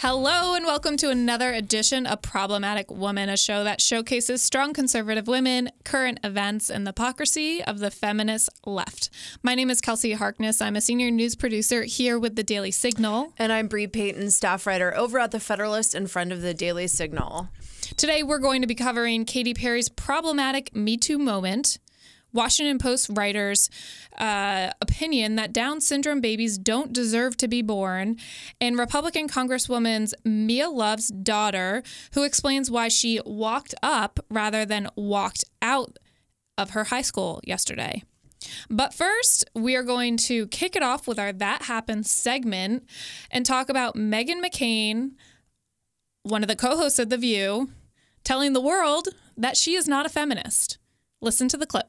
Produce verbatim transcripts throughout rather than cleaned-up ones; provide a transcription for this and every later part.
Hello and welcome to another edition of Problematic Woman, a show that showcases strong conservative women, current events, and the hypocrisy of the feminist left. My name is Kelsey Harkness. I'm a senior news producer here with the Daily Signal. And I'm Bree Payton, staff writer over at The Federalist and friend of the Daily Signal. Today we're going to be covering Katy Perry's problematic Me Too moment, Washington Post writer's uh, opinion that Down syndrome babies don't deserve to be born, and Republican Congresswoman Mia Love's daughter, who explains why she walked up rather than walked out of her high school yesterday. But first, we are going to kick it off with our That Happened segment and talk about Meghan McCain, one of the co-hosts of The View, telling the world that she is not a feminist. Listen to the clip.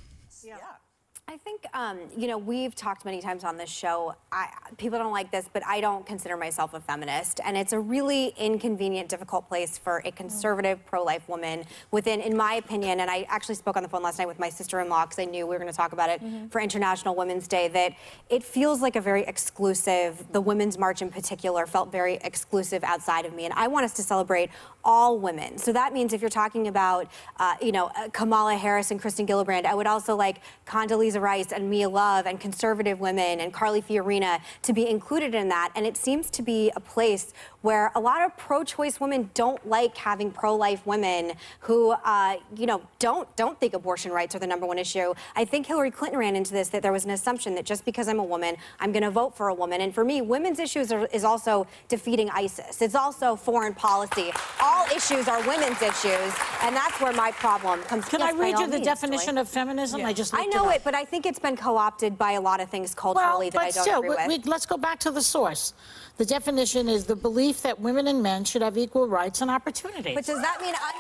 I think, um, you know, we've talked many times on this show. I, people don't like this, but I don't consider myself a feminist. And it's a really inconvenient, difficult place for a conservative, pro-life woman within, in my opinion, and I actually spoke on the phone last night with my sister-in-law because I knew we were going to talk about it mm-hmm. for International Women's Day, that it feels like a very exclusive, the Women's March in particular felt very exclusive outside of me. And I want us to celebrate all women. So that means if you're talking about, uh, you know, Kamala Harris and Kristen Gillibrand, I would also like Condoleezza Rice and Mia Love and conservative women and Carly Fiorina to be included in that. And it seems to be a place where a lot of pro-choice women don't like having pro-life women who, uh, you know, don't don't think abortion rights are the number one issue. I think Hillary Clinton ran into this, that there was an assumption that just because I'm a woman, I'm going to vote for a woman. And for me, women's issues are, is also defeating ISIS. It's also foreign policy. All issues are women's issues, and that's where my problem comes. Can yes, I read you the means, definition Julie. of feminism? Yeah. I just I looked know it, it, but I think it's been co-opted by a lot of things culturally well, that I don't still, agree we, with. We, let's go back to the source. The definition is the belief that women and men should have equal rights and opportunities. But does that mean I'm...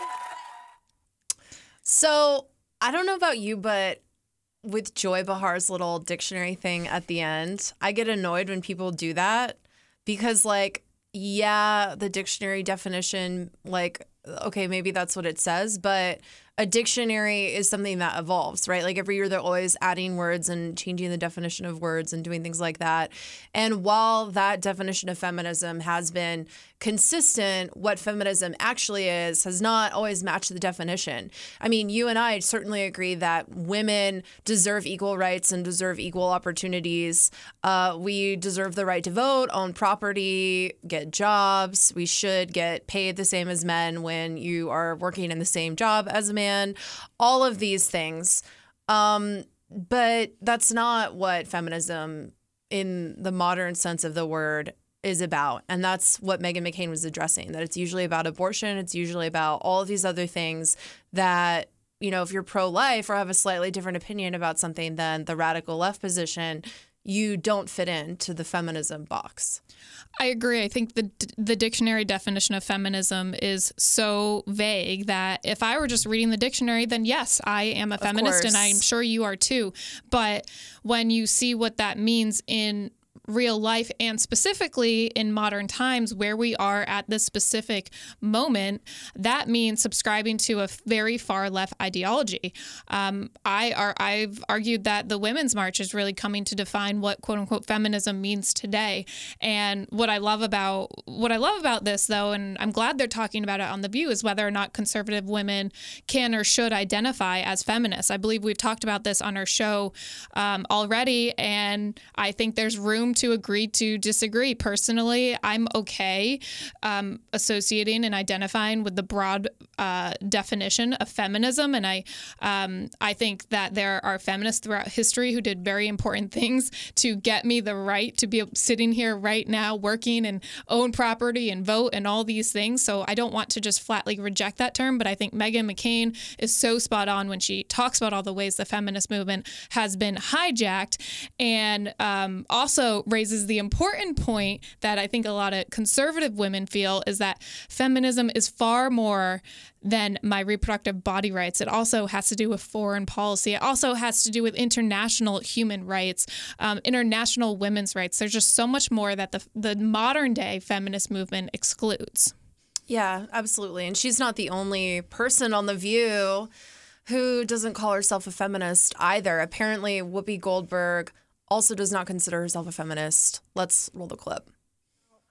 So, I don't know about you, but with Joy Bahar's little dictionary thing at the end, I get annoyed when people do that because, like, yeah, the dictionary definition, like, okay, maybe that's what it says, but a dictionary is something that evolves, right? Like every year they're always adding words and changing the definition of words and doing things like that. And while that definition of feminism has been consistent, what feminism actually is has not always matched the definition. I mean, you and I certainly agree that women deserve equal rights and deserve equal opportunities. Uh, we deserve the right to vote, own property, get jobs. We should get paid the same as men when you are working in the same job as a man. All of these things. Um, but that's not what feminism in the modern sense of the word is about. And that's what Meghan McCain was addressing, that it's usually about abortion. It's usually about all of these other things that, you know, if you're pro-life or have a slightly different opinion about something than the radical left position, you don't fit into the feminism box. I agree. I think the the dictionary definition of feminism is so vague that if I were just reading the dictionary, then yes, I am a feminist, and I'm sure you are too. But when you see what that means in real life and specifically in modern times where we are at this specific moment, that means subscribing to a very far left ideology. Um, I are I've argued that the Women's March is really coming to define what quote unquote feminism means today. And what I love about what I love about this though, and I'm glad they're talking about it on The View, is whether or not conservative women can or should identify as feminists. I believe we've talked about this on our show um, already, and I think there's room to agree to disagree. Personally, I'm okay um, associating and identifying with the broad uh, definition of feminism, and I um, I think that there are feminists throughout history who did very important things to get me the right to be sitting here right now, working and own property and vote and all these things. So I don't want to just flatly reject that term, but I think Meghan McCain is so spot on when she talks about all the ways the feminist movement has been hijacked, and um, also raises the important point that I think a lot of conservative women feel, is that feminism is far more than my reproductive body rights. It also has to do with foreign policy. It also has to do with international human rights, um, international women's rights. There's just so much more that the the modern day feminist movement excludes. Yeah, absolutely. And she's not the only person on The View who doesn't call herself a feminist either. Apparently, Whoopi Goldberg also does not consider herself a feminist. Let's roll the clip. But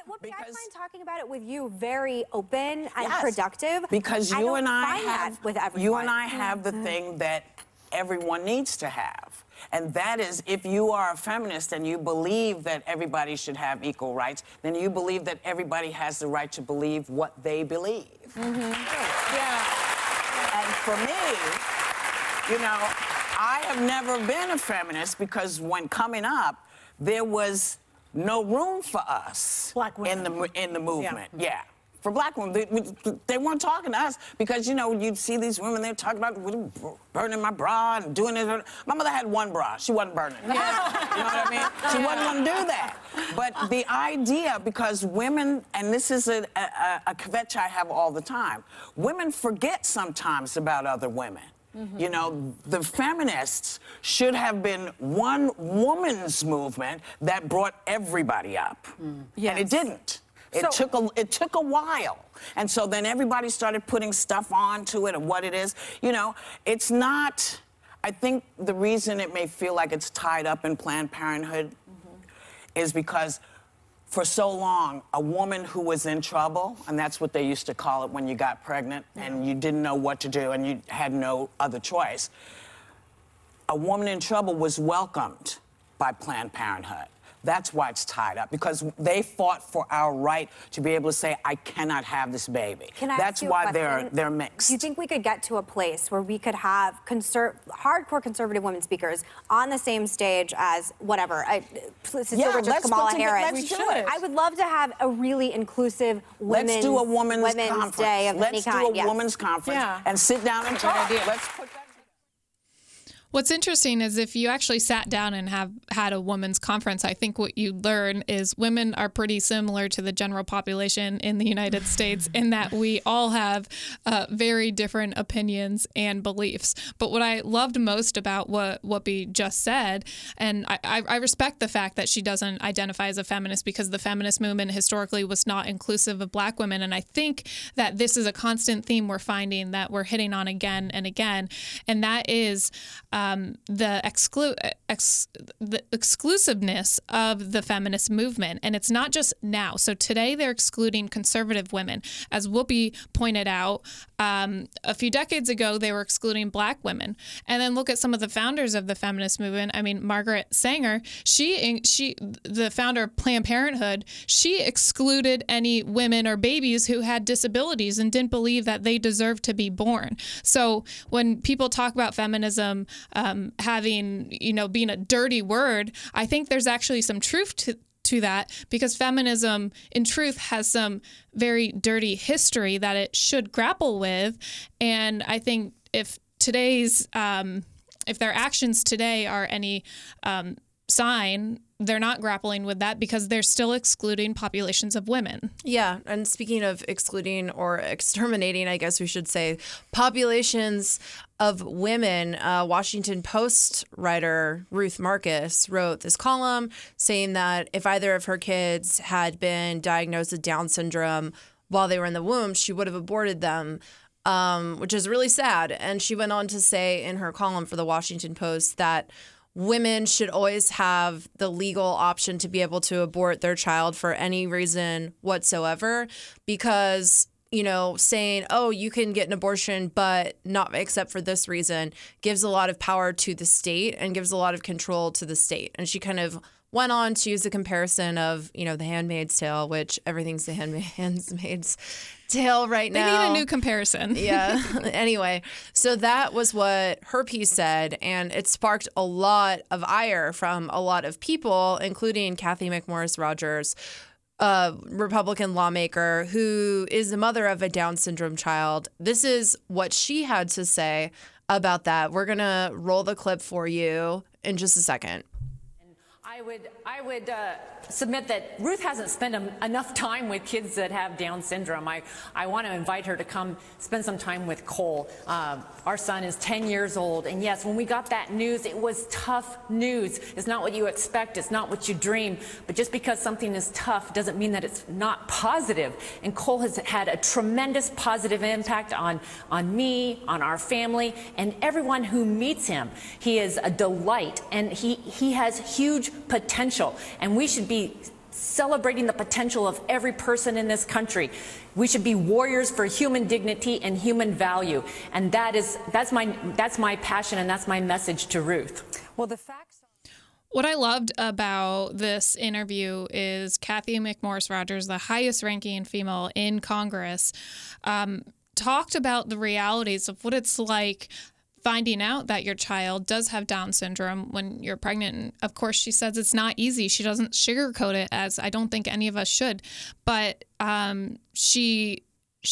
Whoopi, because, I find talking about it with you very open and yes, productive. Because you I and I find have that with everyone. You and I have the thing that everyone needs to have. And that is, if you are a feminist and you believe that everybody should have equal rights, then you believe that everybody has the right to believe what they believe. Mm-hmm. Yeah. And for me, you know, I have never been a feminist because when coming up, there was no room for us Black women. in the in the movement. Yeah. yeah. For black women, they, they weren't talking to us because, you know, you'd see these women, they're talking about burning my bra and doing it. My mother had one bra. She wasn't burning it. Yeah. You know what I mean? She wasn't going to do that. But the idea, because women, and this is a, a, a kvetch I have all the time, women forget sometimes about other women. Mm-hmm. You know, the feminists should have been one woman's movement that brought everybody up. Mm. Yes. And it didn't. It so, took a it took a while. And so then everybody started putting stuff onto it and what it is. You know, it's not, I think the reason it may feel like it's tied up in Planned Parenthood mm-hmm. is because for so long, a woman who was in trouble, and that's what they used to call it when you got pregnant yeah. and you didn't know what to do and you had no other choice, a woman in trouble was welcomed by Planned Parenthood. That's why it's tied up, because they fought for our right to be able to say, I cannot have this baby. Can I That's ask you why a they're they're mixed. Do you think we could get to a place where we could have conser- hardcore conservative women speakers on the same stage as whatever, I, yeah, let's Kamala put Harris? Let's do it. I would love to have a really inclusive women's, let's do a women's, women's conference. day of let's any do kind. a yes. women's conference yeah. and sit down and talk. Let's put that. What's interesting is if you actually sat down and have had a women's conference, I think what you learn is women are pretty similar to the general population in the United States in that we all have uh, very different opinions and beliefs. But what I loved most about what Whoopi just said, and I, I respect the fact that she doesn't identify as a feminist because the feminist movement historically was not inclusive of black women. And I think that this is a constant theme we're finding that we're hitting on again and again. And that is Um, the, exclu- ex- the exclusiveness of the feminist movement. And it's not just now. So today they're excluding conservative women. As Whoopi pointed out, um, a few decades ago, they were excluding black women. And then look at some of the founders of the feminist movement. I mean, Margaret Sanger, she, she, the founder of Planned Parenthood, she excluded any women or babies who had disabilities and didn't believe that they deserved to be born. So when people talk about feminism, Um, having, you know, being a dirty word, I think there's actually some truth to, to that because feminism, in truth, has some very dirty history that it should grapple with. And I think if today's, um, if their actions today are any um, sign, they're not grappling with that because they're still excluding populations of women. Yeah, and speaking of excluding or exterminating, I guess we should say, populations of women, uh, Washington Post writer Ruth Marcus wrote this column saying that if either of her kids had been diagnosed with Down syndrome while they were in the womb, she would have aborted them, um, which is really sad. And she went on to say in her column for the Washington Post that women should always have the legal option to be able to abort their child for any reason whatsoever, because, you know, saying, oh, you can get an abortion, but not except for this reason, gives a lot of power to the state and gives a lot of control to the state. And she kind of went on to use the comparison of, you know, The Handmaid's Tale, which everything's The Handmaid's Tale right now. They need a new comparison. Yeah. Anyway, so that was what her piece said, and it sparked a lot of ire from a lot of people, including Cathy McMorris Rodgers, a Republican lawmaker who is the mother of a Down syndrome child. This is what she had to say about that. We're going to roll the clip for you in just a second. I would, I would uh, submit that Ruth hasn't spent um, enough time with kids that have Down syndrome. I, I want to invite her to come spend some time with Cole. Uh, our son is ten years old, and yes, when we got that news, it was tough news. It's not what you expect. It's not what you dream. But just because something is tough doesn't mean that it's not positive. And Cole has had a tremendous positive impact on, on me, on our family, and everyone who meets him. He is a delight, and he, he has huge potential, and we should be celebrating the potential of every person in this country. We should be warriors for human dignity and human value. And that is, that's my, that's my passion, and that's my message to Ruth. Well, the facts. What I loved about this interview is Kathy McMorris Rodgers, the highest ranking female in Congress, um, talked about the realities of what it's like finding out that your child does have Down syndrome when you're pregnant. And of course, she says it's not easy. She doesn't sugarcoat it, as I don't think any of us should. But um, she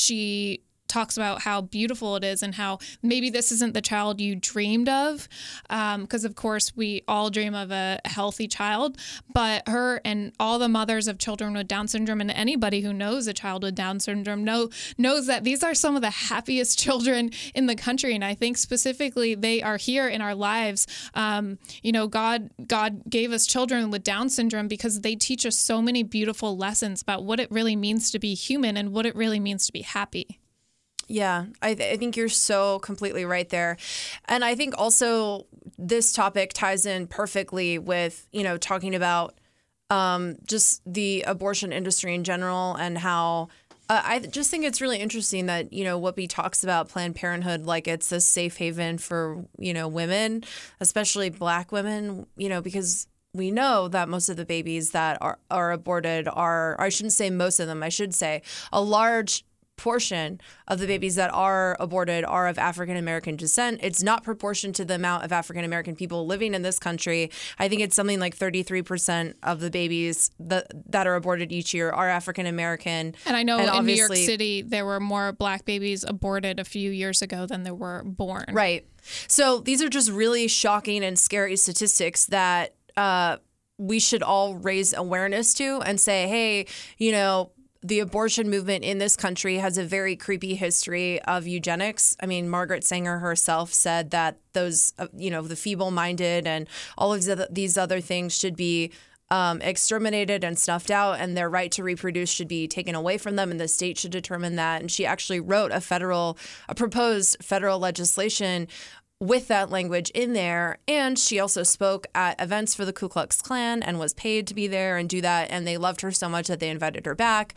she talks about how beautiful it is and how maybe this isn't the child you dreamed of, because um, of course we all dream of a healthy child, but her and all the mothers of children with Down syndrome and anybody who knows a child with Down syndrome know knows that these are some of the happiest children in the country. And I think specifically they are here in our lives. Um, you know, God God gave us children with Down syndrome because they teach us so many beautiful lessons about what it really means to be human and what it really means to be happy. Yeah, I, th- I think you're so completely right there. And I think also this topic ties in perfectly with, you know, talking about um, just the abortion industry in general and how uh, I just think it's really interesting that, you know, Whoopi talks about Planned Parenthood like it's a safe haven for, you know, women, especially Black women, you know, because we know that most of the babies that are, are aborted are, or I shouldn't say most of them, I should say a large portion of the babies that are aborted are of African American descent. It's not proportioned to the amount of African American people living in this country. I think it's something like thirty-three percent of the babies that that are aborted each year are African American. And I know and in New York City there were more Black babies aborted a few years ago than there were born. Right. So these are just really shocking and scary statistics that uh, we should all raise awareness to and say, hey, you know, the abortion movement in this country has a very creepy history of eugenics. I mean, Margaret Sanger herself said that those, uh, you know, the feeble-minded and all of these other things should be um, exterminated and snuffed out, and their right to reproduce should be taken away from them, and the state should determine that. And she actually wrote a federal, a proposed federal legislation with that language in there. And she also spoke at events for the Ku Klux Klan and was paid to be there and do that. And they loved her so much that they invited her back.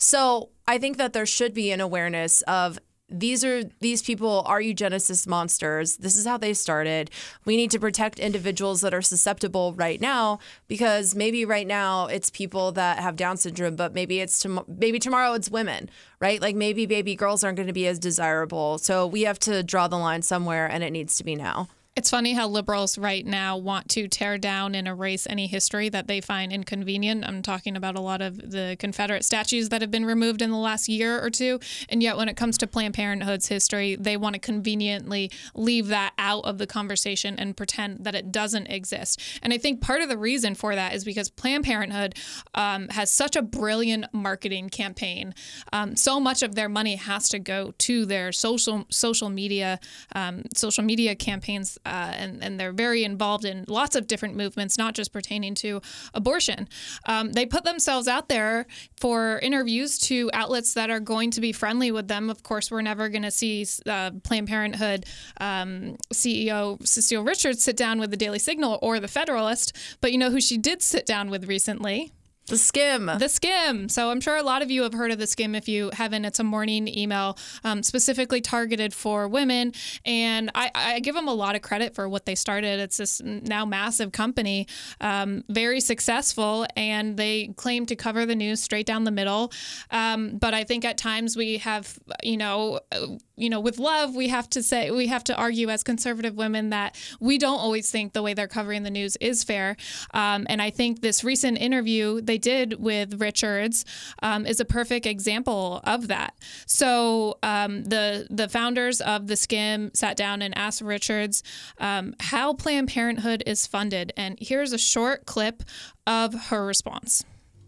So I think that there should be an awareness of these are these people are eugenicist monsters. This is how they started. We need to protect individuals that are susceptible right now, because maybe right now it's people that have Down syndrome, but maybe it's tom- maybe tomorrow it's women, right? Like maybe baby girls aren't going to be as desirable. So we have to draw the line somewhere, and it needs to be now. It's funny how liberals right now want to tear down and erase any history that they find inconvenient. I'm talking about a lot of the Confederate statues that have been removed in the last year or two. And yet when it comes to Planned Parenthood's history, they want to conveniently leave that out of the conversation and pretend that it doesn't exist. And I think part of the reason for that is because Planned Parenthood um, has such a brilliant marketing campaign. Um, so much of their money has to go to their social social media um, social media campaigns. Uh, and, and they're very involved in lots of different movements, not just pertaining to abortion. Um, they put themselves out there for interviews to outlets that are going to be friendly with them. Of course, we're never going to see uh, Planned Parenthood um, C E O Cecile Richards sit down with the Daily Signal or the Federalist. But you know who she did sit down with recently? The Skim. The Skim. So I'm sure a lot of you have heard of The Skim. If you haven't, it's a morning email um, specifically targeted for women. And I, I give them a lot of credit for what they started. It's this now massive company, um, very successful, and they claim to cover the news straight down the middle. Um, but I think at times we have, you know, you know, with love, we have to say, we have to argue as conservative women that we don't always think the way they're covering the news is fair. Um, and I think this recent interview they did with Richards um, is a perfect example of that. So um, the the founders of the Skim sat down and asked Richards um, how Planned Parenthood is funded. And here's a short clip of her response.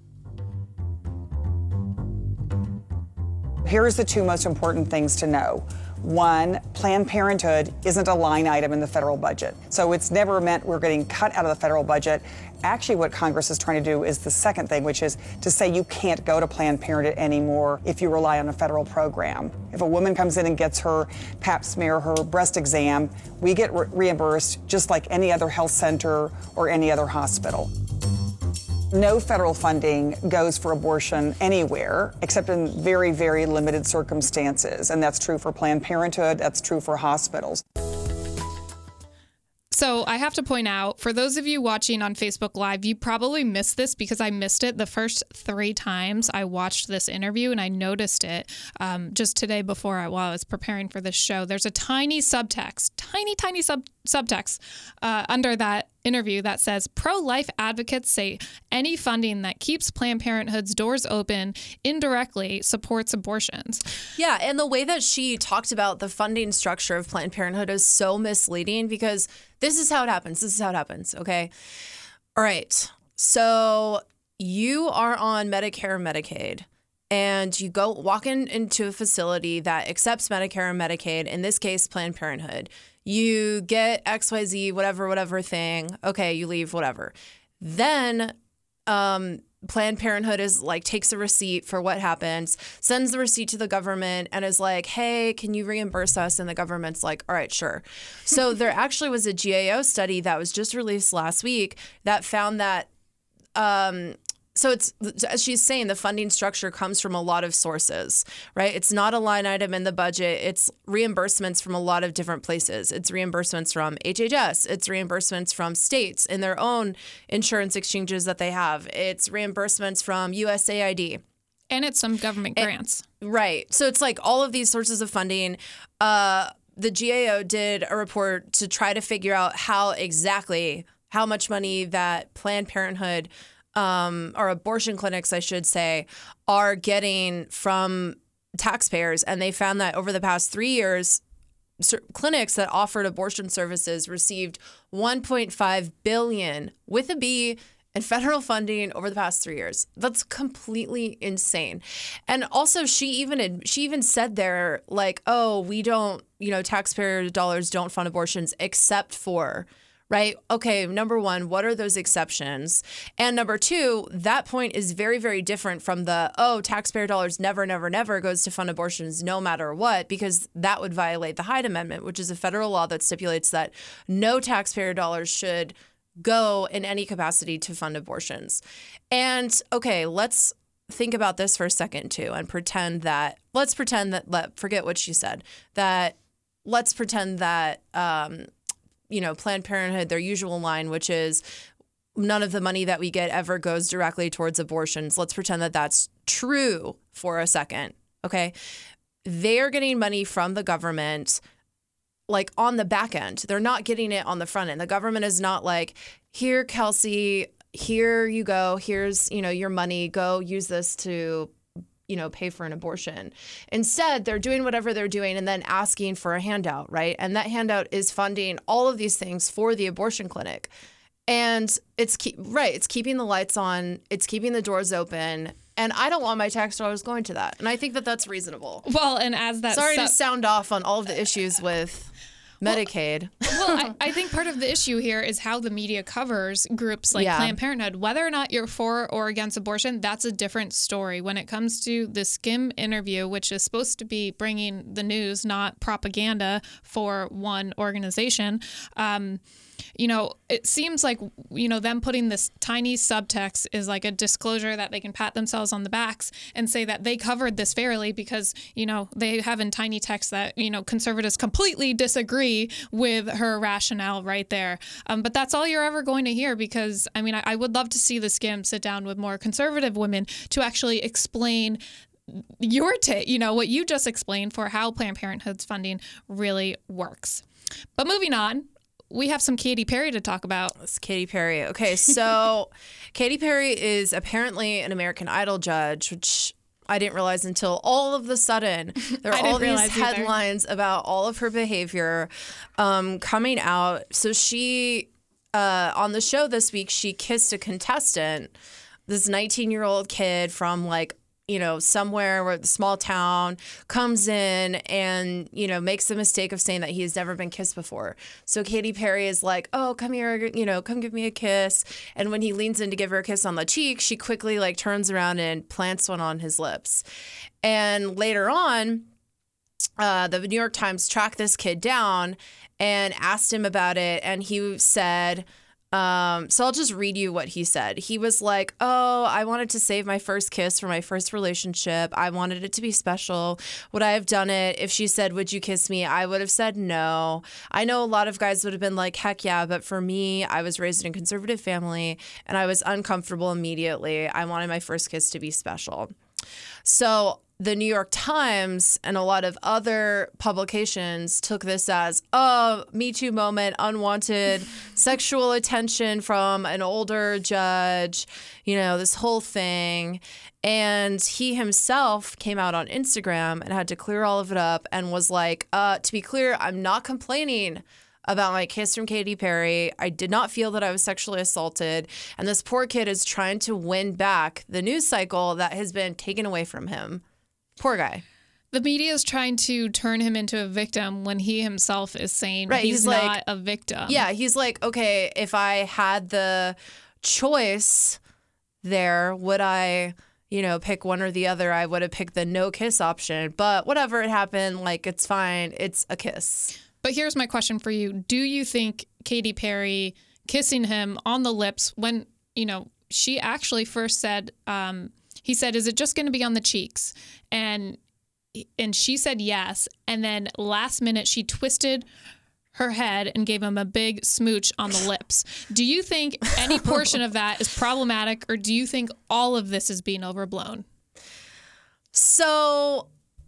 Here's the two most important things to know. One, Planned Parenthood isn't a line item in the federal budget. So it's never meant we're getting cut out of the federal budget. Actually, what Congress is trying to do is the second thing, which is to say you can't go to Planned Parenthood anymore if you rely on a federal program. If a woman comes in and gets her pap smear, her breast exam, we get re- reimbursed just like any other health center or any other hospital. No federal funding goes for abortion anywhere except in very, very limited circumstances. And that's true for Planned Parenthood. That's true for hospitals. So I have to point out, for those of you watching on Facebook Live, you probably missed this because I missed it the first three times I watched this interview, and I noticed it um, just today before I, while I was preparing for this show. There's a tiny subtext, tiny, tiny sub subtext uh, under that interview that says pro-life advocates say any funding that keeps Planned Parenthood's doors open indirectly supports abortions. Yeah, and the way that she talked about the funding structure of Planned Parenthood is so misleading because this is how it happens. This is how it happens, okay? All right. So you are on Medicare or Medicaid, and you go walk in, into a facility that accepts Medicare or Medicaid, in this case, Planned Parenthood. You get X Y Z, whatever, whatever thing. Okay, you leave, whatever. Then um, Planned Parenthood is like takes a receipt for what happens, sends the receipt to the government, and is like, hey, can you reimburse us? And the government's like, all right, sure. So there actually was a G A O study that was just released last week that found that um, so it's, as she's saying, the funding structure comes from a lot of sources, right? It's not a line item in the budget. It's reimbursements from a lot of different places. It's reimbursements from H H S. It's reimbursements from states in their own insurance exchanges that they have. It's reimbursements from U S A I D. And it's some government grants. And, right. So it's like all of these sources of funding. Uh, the G A O did a report to try to figure out how exactly how much money that Planned Parenthood Um, or abortion clinics, I should say, are getting from taxpayers. And they found that over the past three years, clinics that offered abortion services received one point five billion dollars with a B in federal funding over the past three years. That's completely insane. And also, she even she even said there, like, oh, we don't, you know, taxpayer dollars don't fund abortions except for. Right? Okay, number one, what are those exceptions? And number two, that point is very, very different from the, oh, taxpayer dollars never, never, never goes to fund abortions no matter what, because that would violate the Hyde Amendment, which is a federal law that stipulates that no taxpayer dollars should go in any capacity to fund abortions. And okay, let's think about this for a second too and pretend that, let's pretend that, let forget what she said, that let's pretend that, um, you know, Planned Parenthood, their usual line, which is none of the money that we get ever goes directly towards abortions. Let's pretend that that's true for a second. Okay. They're getting money from the government, like on the back end. They're not getting it on the front end. The government is not like, here, Kelsey, here you go. Here's, you know, your money. Go use this to, you know, pay for an abortion. Instead, they're doing whatever they're doing and then asking for a handout, right? And that handout is funding all of these things for the abortion clinic. And it's keep, right, it's keeping the lights on, it's keeping the doors open. And I don't want my tax dollars going to that. And I think that that's reasonable. Well, and as that Sorry to sound off on all of the issues with Medicaid. Well, well I, I think part of the issue here is how the media covers groups like yeah. Planned Parenthood. Whether or not you're for or against abortion, that's a different story. When it comes to the Skim interview, which is supposed to be bringing the news, not propaganda for one organization, um, you know, it seems like, you know, them putting this tiny subtext is like a disclosure that they can pat themselves on the backs and say that they covered this fairly because, you know, they have in tiny text that, you know, conservatives completely disagree with her rationale right there. Um, but that's all you're ever going to hear because, I mean, I, I would love to see the Skim sit down with more conservative women to actually explain your take, you know, what you just explained for how Planned Parenthood's funding really works. But moving on. We have some Katy Perry to talk about. It's Katy Perry. Okay, so Katy Perry is apparently an American Idol judge, which I didn't realize until all of a sudden there are all these headlines either. about all of her behavior um, coming out. So she, uh, on the show this week, she kissed a contestant, this nineteen-year-old kid from like, you know, somewhere where the small town comes in and, you know, makes the mistake of saying that he's never been kissed before. So Katy Perry is like, oh, come here, you know, come give me a kiss. And when he leans in to give her a kiss on the cheek, she quickly like turns around and plants one on his lips. And later on, uh, the New York Times tracked this kid down and asked him about it. And he said, Um, so I'll just read you what he said. He was like, oh, I wanted to save my first kiss for my first relationship. I wanted it to be special. Would I have done it? If she said, would you kiss me? I would have said no. I know a lot of guys would have been like, heck yeah. But for me, I was raised in a conservative family and I was uncomfortable immediately. I wanted my first kiss to be special. So the New York Times and a lot of other publications took this as, oh, Me Too moment, unwanted sexual attention from an older judge, you know, this whole thing. And he himself came out on Instagram and had to clear all of it up and was like, uh, to be clear, I'm not complaining about my kiss from Katy Perry. I did not feel that I was sexually assaulted. And this poor kid is trying to win back the news cycle that has been taken away from him. Poor guy. The media is trying to turn him into a victim when he himself is saying right, he's, he's not like, a victim. Yeah, he's like, okay, if I had the choice there, would I, you know, pick one or the other? I would have picked the no kiss option. But whatever, it happened. Like, it's fine. It's a kiss. But here's my question for you. Do you think Katy Perry kissing him on the lips when, you know, she actually first said, um, he said, is it just going to be on the cheeks? And and she said yes. And then last minute, she twisted her head and gave him a big smooch on the lips. Do you think any portion of that is problematic, or do you think all of this is being overblown? So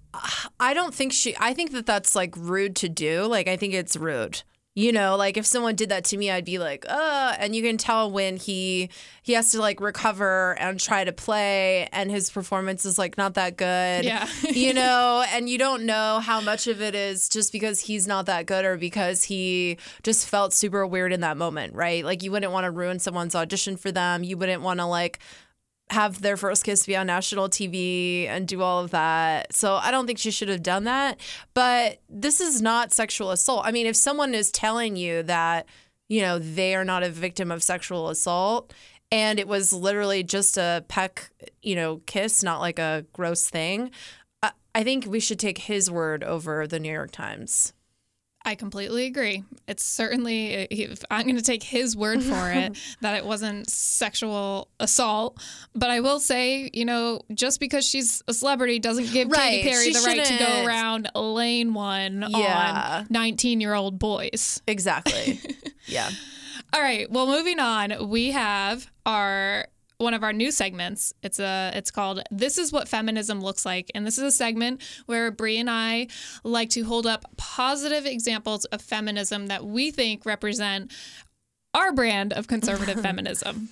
I don't think she, I think that that's like rude to do. Like, I think it's rude. You know, like if someone did that to me, I'd be like, uh, and you can tell when he he has to like recover and try to play and his performance is like not that good. Yeah. You know, and you don't know how much of it is just because he's not that good or because he just felt super weird in that moment, right? Like you wouldn't want to ruin someone's audition for them. You wouldn't want to like have their first kiss be on national T V and do all of that. So I don't think she should have done that. But this is not sexual assault. I mean, if someone is telling you that, you know, they are not a victim of sexual assault and it was literally just a peck, you know, kiss, not like a gross thing, I, I think we should take his word over the New York Times. I completely agree. It's certainly, I'm going to take his word for it, that it wasn't sexual assault. But I will say, you know, just because she's a celebrity doesn't give right. Katy Perry she the right to go shouldn't. around laying one Yeah. on nineteen-year-old boys. Exactly. Yeah. All right. Well, moving on, we have our one of our new segments. It's a it's called This Is What Feminism Looks Like. And this is a segment where Brie and I like to hold up positive examples of feminism that we think represent our brand of conservative feminism.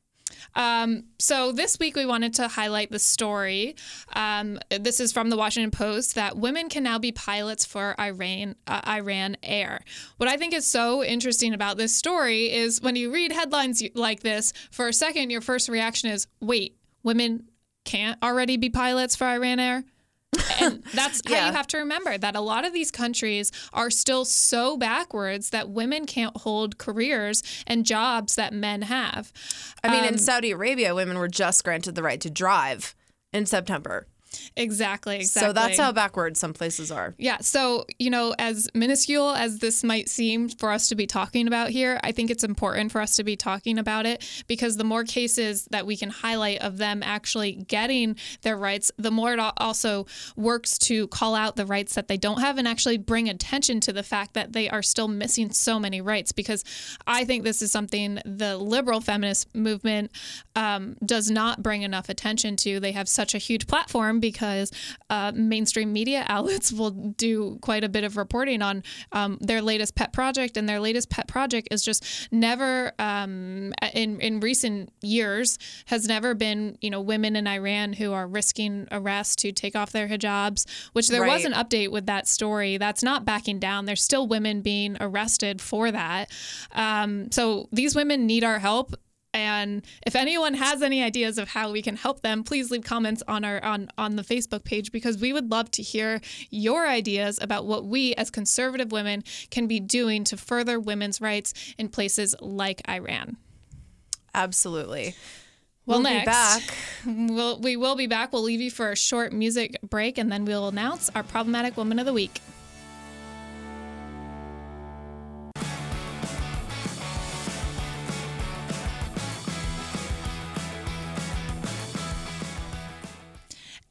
Um, so this week we wanted to highlight the story. Um, this is from the Washington Post that women can now be pilots for Iran, uh, Iran Air. What I think is so interesting about this story is when you read headlines like this, for a second, your first reaction is, wait, women can't already be pilots for Iran Air? And that's how yeah. you have to remember that a lot of these countries are still so backwards that women can't hold careers and jobs that men have. I mean, Um, in Saudi Arabia, women were just granted the right to drive in September. Exactly, exactly. So that's how backward some places are. Yeah. So, you know, as minuscule as this might seem for us to be talking about here, I think it's important for us to be talking about it because the more cases that we can highlight of them actually getting their rights, the more it also works to call out the rights that they don't have and actually bring attention to the fact that they are still missing so many rights. Because I think this is something the liberal feminist movement um, does not bring enough attention to. They have such a huge platform because uh, mainstream media outlets will do quite a bit of reporting on um, their latest pet project, and their latest pet project is just never, um, in in recent years, has never been, you know, women in Iran who are risking arrest to take off their hijabs, which there Right. was an update with that story. That's not backing down. There's still women being arrested for that. Um, so these women need our help. And if anyone has any ideas of how we can help them, please leave comments on our on, on the Facebook page because we would love to hear your ideas about what we as conservative women can be doing to further women's rights in places like Iran. Absolutely. Well, We'll next, be back. We'll, we will be back. We'll leave you for a short music break, and then we'll announce our Problematic Woman of the Week.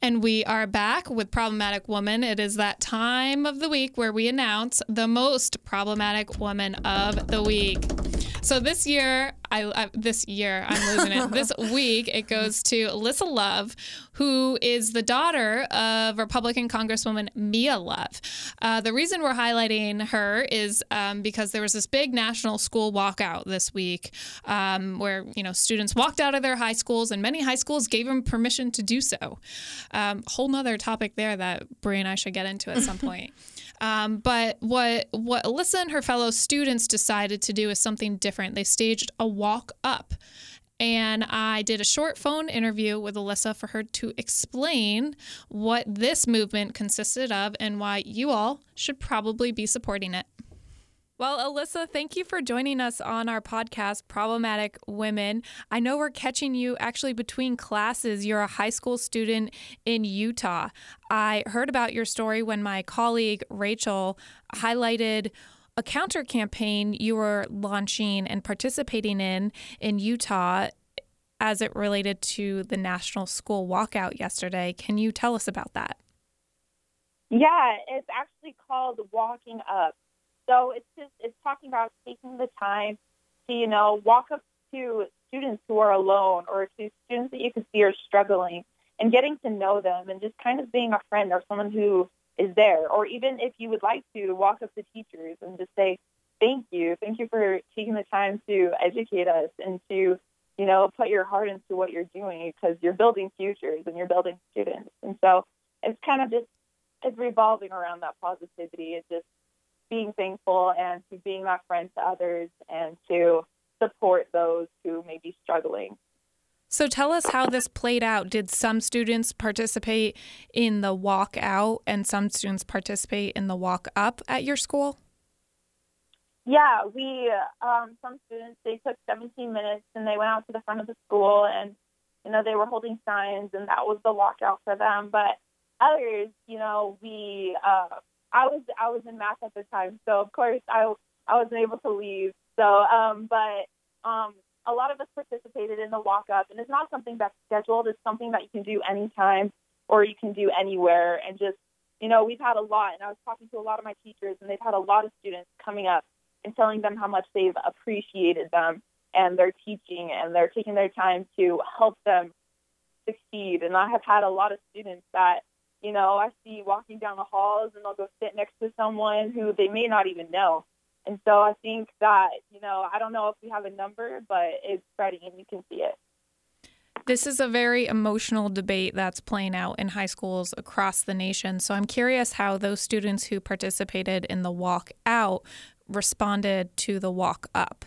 And we are back with Problematic Woman. It is that time of the week where we announce the most problematic woman of the week. So this year, I, I this year, I'm losing it. This week, it goes to Alyssa Love, who is the daughter of Republican Congresswoman Mia Love. Uh, the reason we're highlighting her is um, because there was this big national school walkout this week um, where, you know, students walked out of their high schools, and many high schools gave them permission to do so. Um, whole nother topic there that Brie and I should get into at some point. Um, but what what Alyssa and her fellow students decided to do is something different. They staged a walk up. And I did a short phone interview with Alyssa for her to explain what this movement consisted of and why you all should probably be supporting it. Well, Alyssa, thank you for joining us on our podcast, Problematic Women. I know we're catching you actually between classes. You're a high school student in Utah. I heard about your story when my colleague Rachel highlighted a counter campaign you were launching and participating in in Utah as it related to the national school walkout yesterday. Can you tell us about that? Yeah, it's actually called Walking Up. So it's just, it's talking about taking the time to, you know, walk up to students who are alone or to students that you can see are struggling and getting to know them and just kind of being a friend or someone who is there. Or even if you would like to walk up to teachers and just say, thank you. Thank you for taking the time to educate us and to, you know, put your heart into what you're doing because you're building futures and you're building students. And so it's kind of just, it's revolving around that positivity. It's just being thankful and to being that friend to others and to support those who may be struggling. So tell us how this played out. Did some students participate in the walk out and some students participate in the walk up at your school? Yeah, we, um, some students, they took seventeen minutes and they went out to the front of the school and, you know, they were holding signs and that was the walkout for them. But others, you know, we, uh, I was I was in math at the time, so of course I, I wasn't able to leave. So, um, but um, a lot of us participated in the walk up, and it's not something that's scheduled. It's something that you can do anytime or you can do anywhere. And just, you know, we've had a lot, and I was talking to a lot of my teachers, and they've had a lot of students coming up and telling them how much they've appreciated them and their teaching, and they're taking their time to help them succeed. And I have had a lot of students that, you know, I see walking down the halls and they'll go sit next to someone who they may not even know. And so I think that, you know, I don't know if we have a number, but it's spreading and you can see it. This is a very emotional debate that's playing out in high schools across the nation. So I'm curious how those students who participated in the walk out responded to the walk up.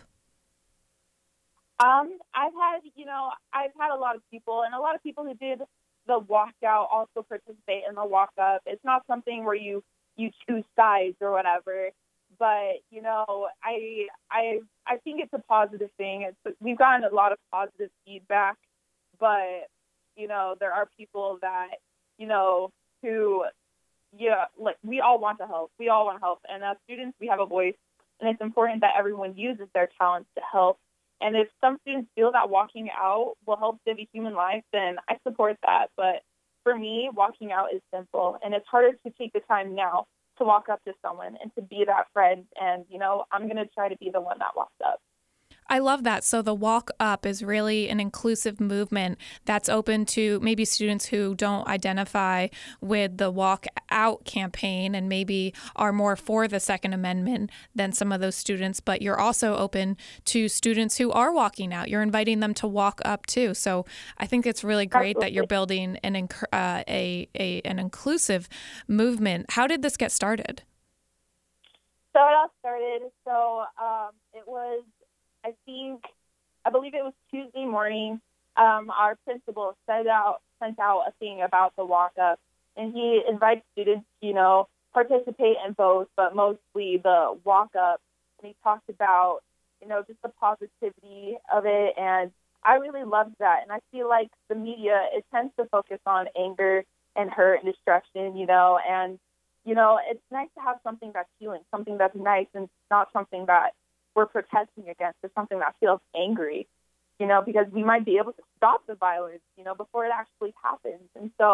Um, I've had, you know, I've had a lot of people and a lot of people who did the walkout also participate in the walk up. It's not something where you, you choose sides or whatever, but you know, I I I think it's a positive thing. It's, we've gotten a lot of positive feedback, but you know, there are people that, you know, who, yeah, like we all want to help. We all want to help, and as students, we have a voice, and it's important that everyone uses their talents to help. And if some students feel that walking out will help save a human life, then I support that. But for me, walking out is simple, and it's harder to take the time now to walk up to someone and to be that friend. And, you know, I'm going to try to be the one that walks up. I love that. So the walk up is really an inclusive movement that's open to maybe students who don't identify with the walk out campaign and maybe are more for the Second Amendment than some of those students. But you're also open to students who are walking out. You're inviting them to walk up too. So I think it's really great Absolutely. that you're building an uh, a, a an inclusive movement. How did this get started? So it all started. So um, it was. I think, I believe it was Tuesday morning, um, our principal sent out, sent out a thing about the walk-up, and he invites students, you know, participate in both, but mostly the walk-up, and he talked about, you know, just the positivity of it, and I really loved that, and I feel like the media, it tends to focus on anger and hurt and destruction, you know, and, you know, it's nice to have something that's healing, something that's nice and not something that we're protesting against or something that feels angry, you know, because we might be able to stop the violence, you know, before it actually happens. And so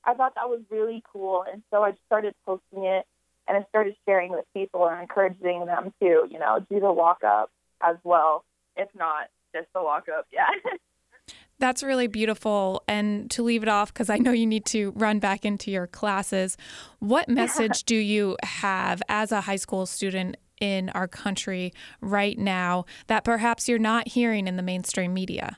I thought that was really cool. And so I started posting it, and I started sharing with people and encouraging them to, you know, do the walk up as well. If not, just the walk up. Yeah. That's really beautiful. And to leave it off, because I know you need to run back into your classes, what message do you have as a high school student in our country right now that perhaps you're not hearing in the mainstream media?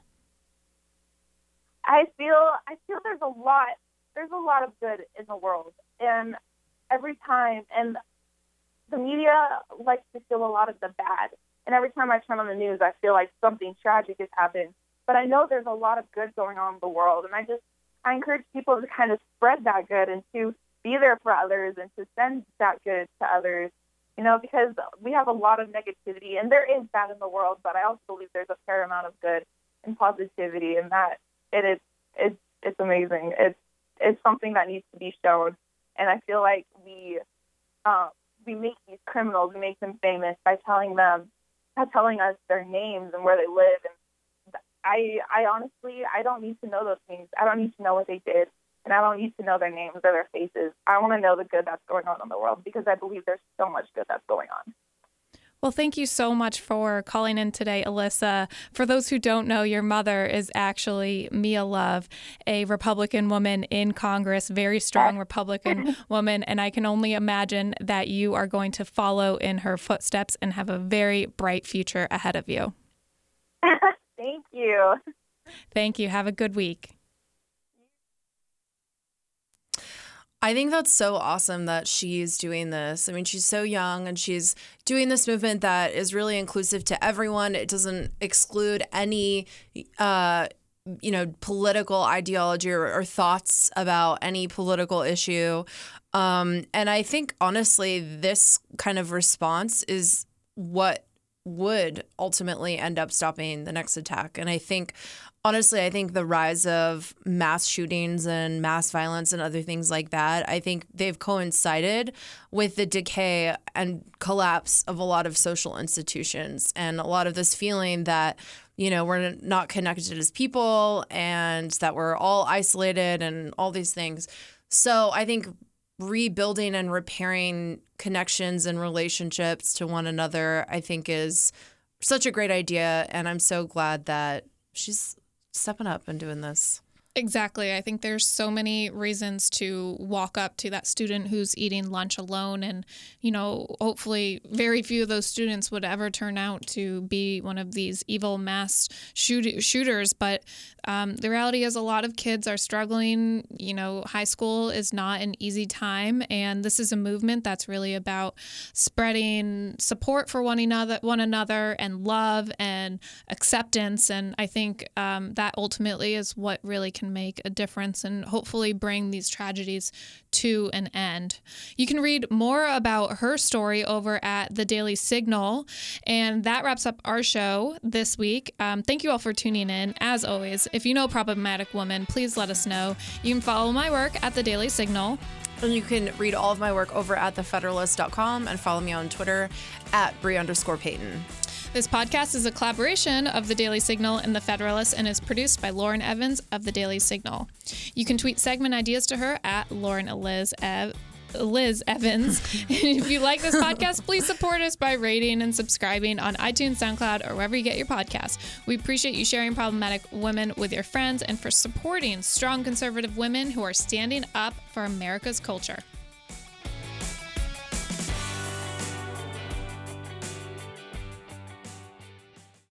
I feel I feel there's a lot there's a lot of good in the world, and every time, and the media likes to show a lot of the bad. And every time I turn on the news, I feel like something tragic has happened. But I know there's a lot of good going on in the world, and I just I encourage people to kind of spread that good and to be there for others and to send that good to others. You know, because we have a lot of negativity, and there is bad in the world, but I also believe there's a fair amount of good and positivity, and that it is it's it's amazing. It's it's something that needs to be shown, and I feel like we um, we make these criminals, we make them famous by telling them, by telling us their names and where they live. And I I honestly I don't need to know those things. I don't need to know what they did. And I don't need to know their names or their faces. I want to know the good that's going on in the world, because I believe there's so much good that's going on. Well, thank you so much for calling in today, Alyssa. For those who don't know, your mother is actually Mia Love, a Republican woman in Congress, very strong Republican woman. And I can only imagine that you are going to follow in her footsteps and have a very bright future ahead of you. Thank you. Thank you. Have a good week. I think that's so awesome that she's doing this. I mean, she's so young, and she's doing this movement that is really inclusive to everyone. It doesn't exclude any, uh, you know, political ideology or, or thoughts about any political issue. Um, and I think, honestly, this kind of response is what would ultimately end up stopping the next attack. And I think, honestly, I think the rise of mass shootings and mass violence and other things like that, I think they've coincided with the decay and collapse of a lot of social institutions, and a lot of this feeling that, you know, we're not connected as people and that we're all isolated and all these things. So I think rebuilding and repairing connections and relationships to one another, I think, is such a great idea. And I'm so glad that she's stepping up and doing this. Exactly. I think there's so many reasons to walk up to that student who's eating lunch alone. And, you know, hopefully very few of those students would ever turn out to be one of these evil mass shoot- shooters. But um, the reality is a lot of kids are struggling. You know, high school is not an easy time. And this is a movement that's really about spreading support for one another, one another and love and acceptance. And I think um, that ultimately is what really can make a difference and hopefully bring these tragedies to an end. You can read more about her story over at the Daily Signal, and that wraps up our show this week. Um, thank you all for tuning in. As always, if you know a problematic woman, please let us know. You can follow my work at the Daily Signal. And you can read all of my work over at the federalist dot com and follow me on Twitter at Brie underscore Payton. This podcast is a collaboration of The Daily Signal and The Federalist and is produced by Lauren Evans of The Daily Signal. You can tweet segment ideas to her at Lauren Eliz Ev- Liz Evans. And if you like this podcast, please support us by rating and subscribing on iTunes, SoundCloud, or wherever you get your podcasts. We appreciate you sharing problematic women with your friends and for supporting strong conservative women who are standing up for America's culture.